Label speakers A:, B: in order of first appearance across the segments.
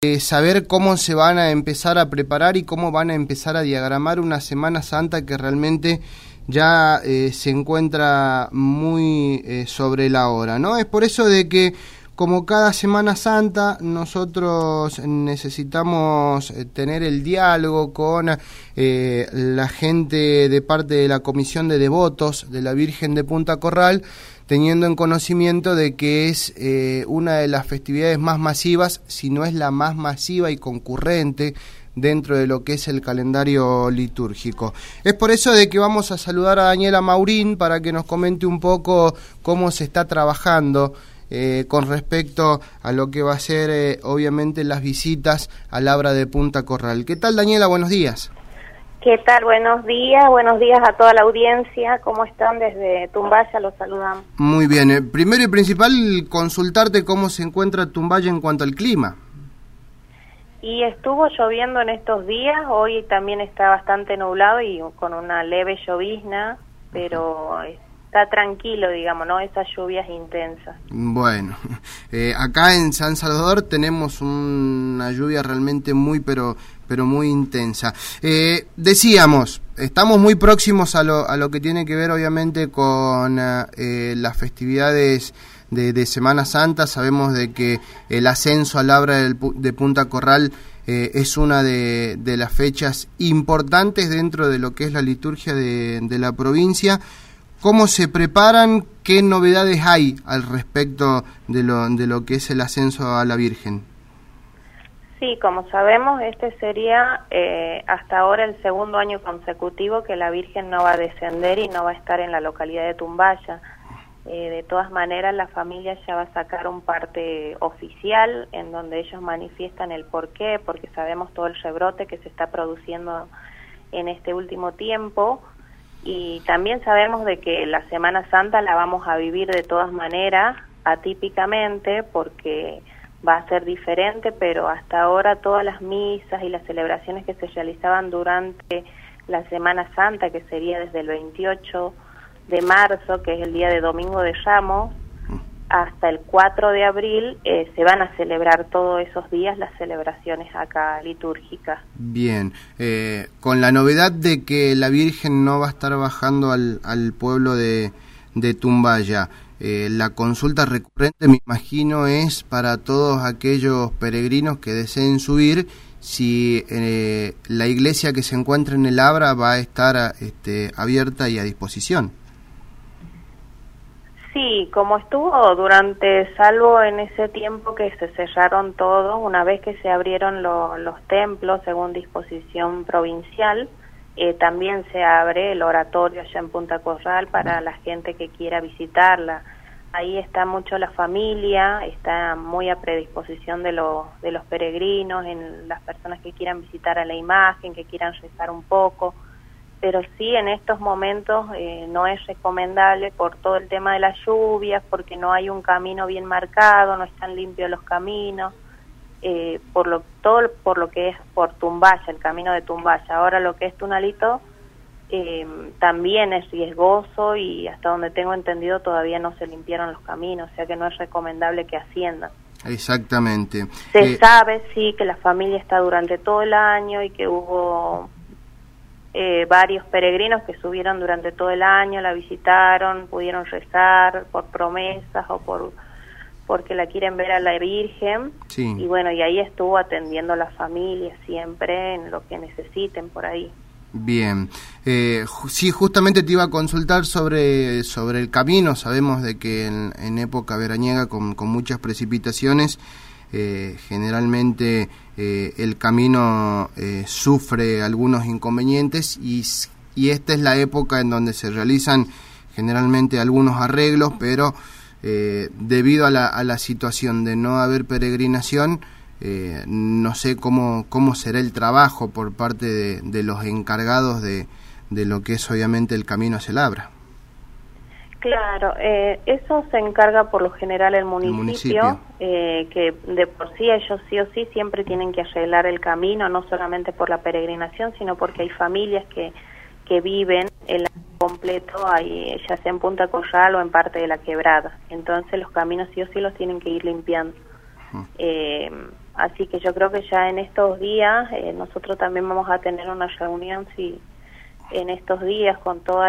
A: saber cómo se van a empezar a preparar y cómo van a empezar a diagramar una Semana Santa que realmente ya se encuentra muy sobre la hora, ¿no? Es por eso de que, como cada Semana Santa, nosotros necesitamos tener el diálogo con la gente de parte de la Comisión de Devotos de la Virgen de Punta Corral, teniendo en conocimiento de que es una de las festividades más masivas, si no es la más masiva y concurrente dentro de lo que es el calendario litúrgico. Es por eso de que vamos a saludar a Daniela Maurín para que nos comente un poco cómo se está trabajando con respecto a lo que va a ser obviamente las visitas al Abra de Punta Corral. ¿Qué tal, Daniela? Buenos días.
B: ¿Qué tal? Buenos días a toda la audiencia. ¿Cómo están? Desde Tumbaya los saludamos.
A: Muy bien. Primero y principal, consultarte cómo se encuentra Tumbaya en cuanto al clima.
B: Y estuvo lloviendo en estos días, hoy también está bastante nublado y con una leve llovizna, pero está tranquilo, digamos, ¿no? Esas lluvias intensas. Bueno,
A: acá en San Salvador tenemos una lluvia realmente muy, pero muy intensa. Decíamos, estamos muy próximos a lo que tiene que ver, obviamente, con las festividades de Semana Santa. Sabemos de que el ascenso al Abra de Punta Corral es una de las fechas importantes dentro de lo que es la liturgia de la provincia. ¿Cómo se preparan? ¿Qué novedades hay al respecto de lo que es el ascenso a la Virgen?
B: Sí, como sabemos, este sería hasta ahora el segundo año consecutivo que la Virgen no va a descender y no va a estar en la localidad de Tumbaya. De todas maneras, la familia ya va a sacar un parte oficial en donde ellos manifiestan el porqué, porque sabemos todo el rebrote que se está produciendo en este último tiempo. Y también sabemos de que la Semana Santa la vamos a vivir de todas maneras, atípicamente, porque va a ser diferente, pero hasta ahora todas las misas y las celebraciones que se realizaban durante la Semana Santa, que sería desde el 28 de marzo, que es el día de Domingo de Ramos, hasta el 4 de abril, se van a celebrar todos esos días las celebraciones acá litúrgicas.
A: Bien, con la novedad de que la Virgen no va a estar bajando al pueblo de Tumbaya, la consulta recurrente, me imagino, es para todos aquellos peregrinos que deseen subir, si la iglesia que se encuentra en el Abra va a estar abierta y a disposición.
B: Sí, como estuvo salvo en ese tiempo que se cerraron todos, una vez que se abrieron los templos según disposición provincial, también se abre el oratorio allá en Punta Corral para la gente que quiera visitarla. Ahí está mucho la familia, está muy a predisposición de los peregrinos, en las personas que quieran visitar a la imagen, que quieran rezar un poco. Pero sí, en estos momentos no es recomendable por todo el tema de las lluvias, porque no hay un camino bien marcado, no están limpios los caminos, por lo que es por Tumbaya, el camino de Tumbaya. Ahora lo que es Tunalito también es riesgoso y hasta donde tengo entendido todavía no se limpiaron los caminos, o sea que no es recomendable que asciendan.
A: Exactamente.
B: Se sabe, sí, que la familia está durante todo el año y que hubo varios peregrinos que subieron durante todo el año, la visitaron, pudieron rezar por promesas o porque la quieren ver a la Virgen. Sí. Y bueno, y ahí estuvo atendiendo a la familia siempre en lo que necesiten por ahí.
A: Bien, sí, justamente te iba a consultar sobre el camino. Sabemos de que en época veraniega con muchas precipitaciones, generalmente el camino sufre algunos inconvenientes y esta es la época en donde se realizan generalmente algunos arreglos, pero debido a la situación de no haber peregrinación, no sé cómo será el trabajo por parte de los encargados de lo que es obviamente el camino hacia el Abra.
B: Claro, eso se encarga por lo general el municipio. Que de por sí ellos sí o sí siempre tienen que arreglar el camino, no solamente por la peregrinación, sino porque hay familias que viven el año completo ahí, ya sea en Punta Corral o en parte de la Quebrada. Entonces los caminos sí o sí los tienen que ir limpiando. Así que yo creo que ya en estos días nosotros también vamos a tener una reunión en estos días con todas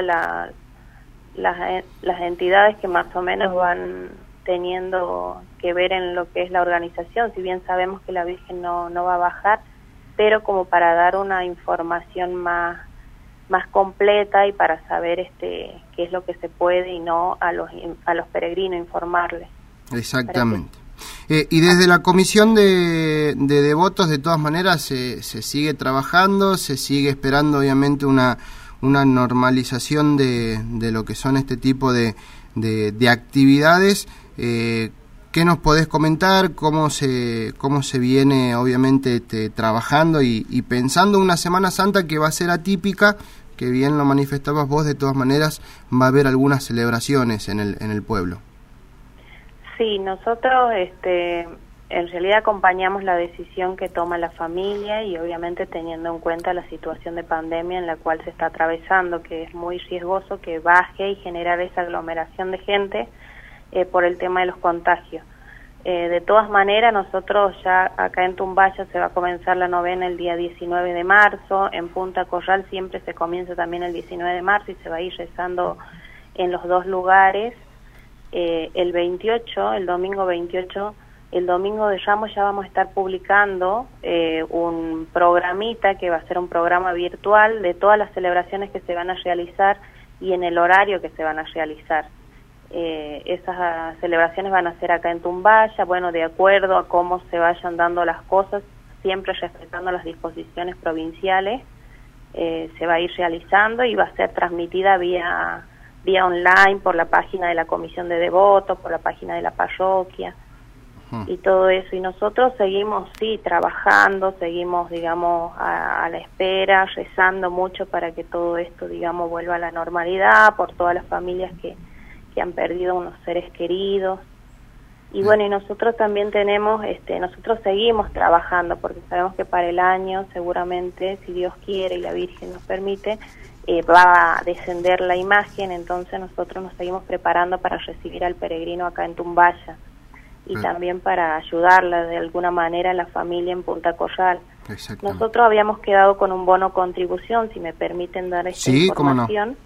B: las entidades que más o menos van teniendo que ver en lo que es la organización, si bien sabemos que la Virgen no va a bajar, pero como para dar una información más completa y para saber qué es lo que se puede y no a los peregrinos, informarles.
A: Exactamente. Y desde la comisión de devotos, de todas maneras, se sigue trabajando, se sigue esperando obviamente una normalización de lo que son este tipo de actividades. ¿Qué nos podés comentar? ¿Cómo se viene obviamente trabajando y pensando una Semana Santa que va a ser atípica, que bien lo manifestabas vos, de todas maneras va a haber algunas celebraciones en el pueblo?
B: Sí, nosotros en realidad acompañamos la decisión que toma la familia y obviamente teniendo en cuenta la situación de pandemia en la cual se está atravesando, que es muy riesgoso que baje y generar esa aglomeración de gente por el tema de los contagios. De todas maneras, nosotros ya acá en Tumbaya se va a comenzar la novena el día 19 de marzo, en Punta Corral siempre se comienza también el 19 de marzo y se va a ir rezando en los dos lugares. El 28, el domingo 28, el domingo de Ramos ya vamos a estar publicando un programita que va a ser un programa virtual de todas las celebraciones que se van a realizar y en el horario que se van a realizar. Esas celebraciones van a ser acá en Tumbaya, bueno, de acuerdo a cómo se vayan dando las cosas, siempre respetando las disposiciones provinciales, se va a ir realizando y va a ser transmitida vía online por la página de la Comisión de Devotos, por la página de la parroquia y todo eso. Y nosotros seguimos, trabajando, seguimos, digamos, a la espera, rezando mucho para que todo esto, digamos, vuelva a la normalidad, por todas las familias que han perdido unos seres queridos. Y bueno, y nosotros también tenemos, nosotros seguimos trabajando, porque sabemos que para el año, seguramente, si Dios quiere y la Virgen nos permite, va a descender la imagen, entonces nosotros nos seguimos preparando para recibir al peregrino acá en Tumbaya y también para ayudarla de alguna manera a la familia en Punta Corral. Nosotros habíamos quedado con un bono contribución, si me permiten dar esta información.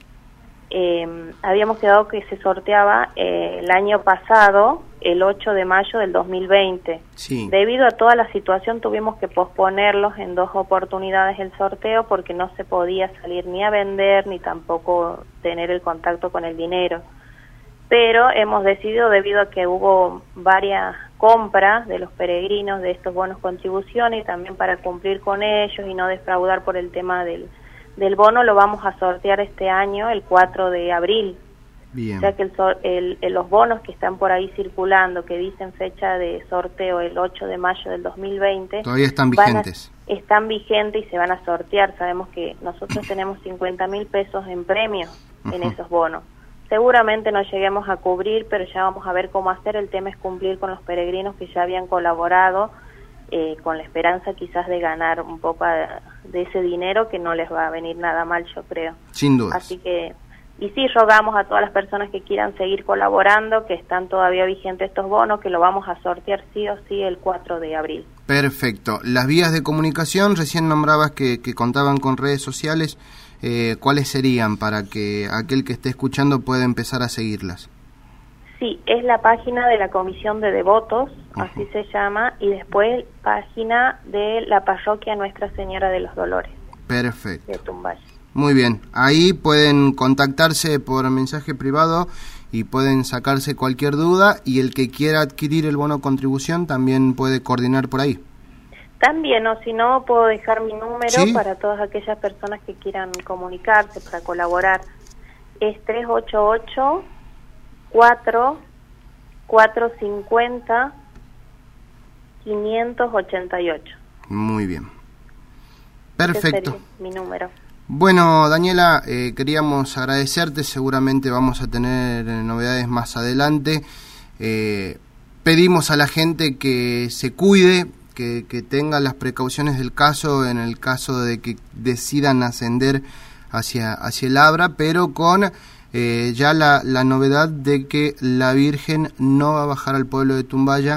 B: Habíamos quedado que se sorteaba el año pasado, el 8 de mayo del 2020. Debido a toda la situación tuvimos que posponerlos en 2 oportunidades el sorteo porque no se podía salir ni a vender ni tampoco tener el contacto con el dinero. Pero hemos decidido, debido a que hubo varias compras de los peregrinos de estos bonos contribución y también para cumplir con ellos y no defraudar por el tema del bono, lo vamos a sortear este año el 4 de abril. Bien. O sea que los bonos que están por ahí circulando, que dicen fecha de sorteo el 8 de mayo del 2020...
A: Todavía están vigentes.
B: Están vigentes y se van a sortear. Sabemos que nosotros tenemos 50.000 pesos en premios en esos bonos. Seguramente no lleguemos a cubrir, pero ya vamos a ver cómo hacer. El tema es cumplir con los peregrinos que ya habían colaborado, con la esperanza quizás de ganar un poco de ese dinero, que no les va a venir nada mal, yo creo.
A: Sin duda.
B: Así que, y sí, rogamos a todas las personas que quieran seguir colaborando, que están todavía vigentes estos bonos, que lo vamos a sortear sí o sí el 4 de abril.
A: Perfecto. Las vías de comunicación, recién nombrabas que contaban con redes sociales, ¿cuáles serían para que aquel que esté escuchando pueda empezar a seguirlas?
B: Sí, es la página de la Comisión de Devotos, así se llama, y después página de la parroquia Nuestra Señora de los Dolores.
A: Perfecto.
B: De Tumbaya.
A: Muy bien, ahí pueden contactarse por mensaje privado y pueden sacarse cualquier duda, y el que quiera adquirir el bono contribución también puede coordinar por ahí.
B: También, o si no, puedo dejar mi número para todas aquellas personas que quieran comunicarse para colaborar. Es 388 450 588.
A: Muy bien. Perfecto.
B: Mi número.
A: Bueno, Daniela, queríamos agradecerte, seguramente vamos a tener novedades más adelante. Pedimos a la gente que se cuide, que tenga las precauciones del caso en el caso de que decidan ascender hacia el Abra, pero con ya la novedad de que la Virgen no va a bajar al pueblo de Tumbaya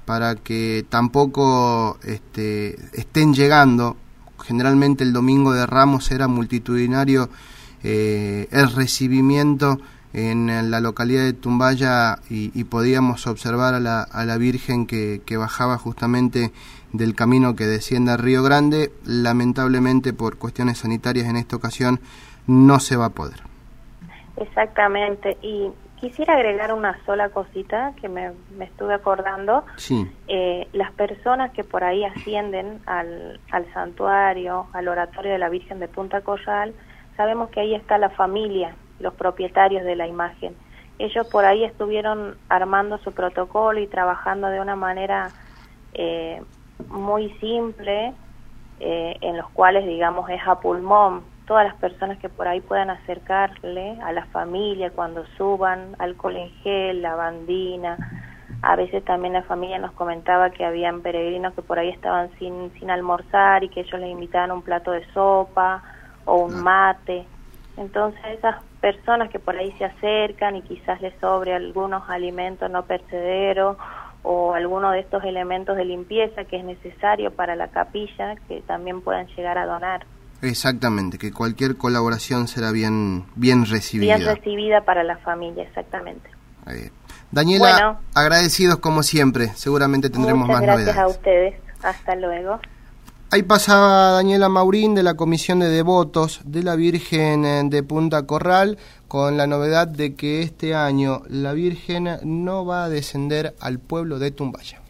A: para que tampoco estén llegando. Generalmente el domingo de Ramos era multitudinario el recibimiento en la localidad de Tumbaya y podíamos observar a la Virgen que bajaba justamente del camino que desciende a Río Grande. Lamentablemente por cuestiones sanitarias en esta ocasión no se va a poder.
B: Exactamente, y quisiera agregar una sola cosita que me estuve acordando.
A: Sí.
B: Las personas que por ahí ascienden al santuario, al oratorio de la Virgen de Punta Corral, sabemos que ahí está la familia, los propietarios de la imagen. Ellos por ahí estuvieron armando su protocolo y trabajando de una manera muy simple, en los cuales, digamos, es a pulmón. Todas las personas que por ahí puedan acercarle a la familia cuando suban, alcohol en gel, lavandina. A veces también la familia nos comentaba que habían peregrinos que por ahí estaban sin almorzar y que ellos les invitaban un plato de sopa o un mate. Entonces esas personas que por ahí se acercan y quizás les sobre algunos alimentos no perecederos o alguno de estos elementos de limpieza que es necesario para la capilla, que también puedan llegar a donar.
A: Exactamente, que cualquier colaboración será bien recibida.
B: Bien recibida para la familia, exactamente.
A: Daniela,
B: bueno,
A: agradecidos como siempre, seguramente tendremos más novedades.
B: Muchas gracias a ustedes, hasta luego.
A: Ahí pasaba Daniela Maurín de la Comisión de Devotos de la Virgen de Punta Corral, con la novedad de que este año la Virgen no va a descender al pueblo de Tumbaya.